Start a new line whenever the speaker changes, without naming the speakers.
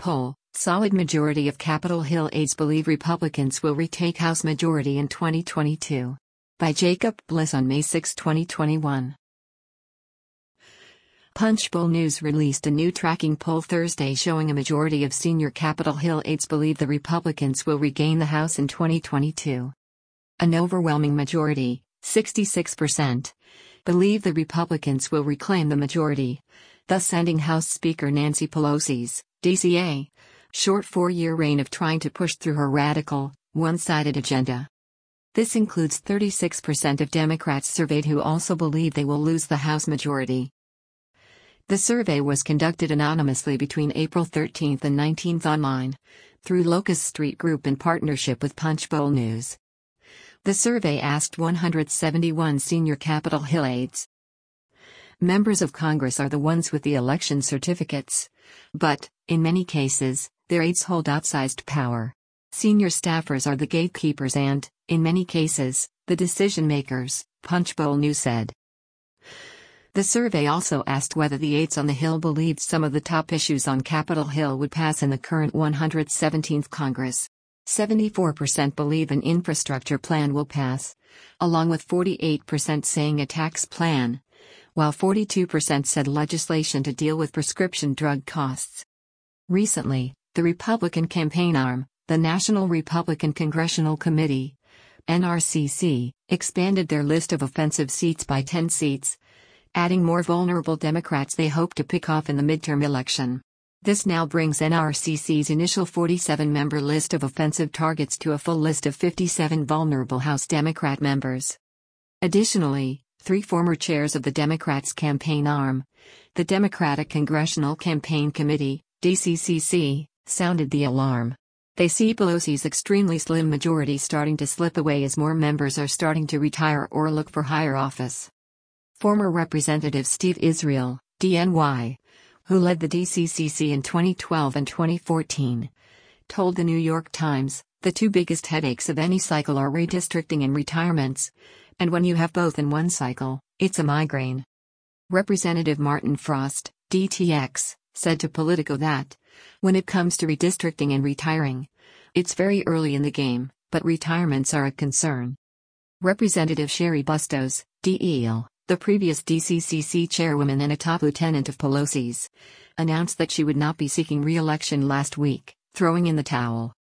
poll, solid majority of Capitol Hill aides believe Republicans will retake House majority in 2022. By Jacob Bliss on May 6, 2021. Punchbowl News released a new tracking poll Thursday showing a majority of senior Capitol Hill aides believe the Republicans will regain the House in 2022. An overwhelming majority, 66%, believe the Republicans will reclaim the majority, thus ending House Speaker Nancy Pelosi's, DCA, short 4-year reign of trying to push through her radical, one-sided agenda. This includes 36% of Democrats surveyed who also believe they will lose the House majority. The survey was conducted anonymously between April 13 and 19 online, through Locust Street Group in partnership with Punchbowl News. The survey asked 171 senior Capitol Hill aides. Members of Congress are the ones with the election certificates, but, in many cases, their aides hold outsized power. Senior staffers are the gatekeepers and, in many cases, the decision-makers, Punchbowl News said. The survey also asked whether the aides on the Hill believed some of the top issues on Capitol Hill would pass in the current 117th Congress. 74% believe an infrastructure plan will pass, along with 48% saying a tax plan, while 42% said legislation to deal with prescription drug costs. Recently, the Republican campaign arm, the National Republican Congressional Committee, NRCC, expanded their list of offensive seats by 10 seats, adding more vulnerable Democrats they hope to pick off in the midterm election. This now brings NRCC's initial 47-member list of offensive targets to a full list of 57 vulnerable House Democrat members. Additionally, 3 former chairs of the Democrats' campaign arm, the Democratic Congressional Campaign Committee, DCCC, sounded the alarm. They see Pelosi's extremely slim majority starting to slip away as more members are starting to retire or look for higher office. Former Representative Steve Israel, DNY, who led the DCCC in 2012 and 2014, told the New York Times, "The two biggest headaches of any cycle are redistricting and retirements, and when you have both in one cycle, it's a migraine." Representative Martin Frost, DTX, said to Politico that, when it comes to redistricting and retiring, it's very early in the game, but retirements are a concern. Representative Sherry Bustos, DEL, the previous DCCC chairwoman and a top lieutenant of Pelosi's, announced that she would not be seeking re-election last week, throwing in the towel.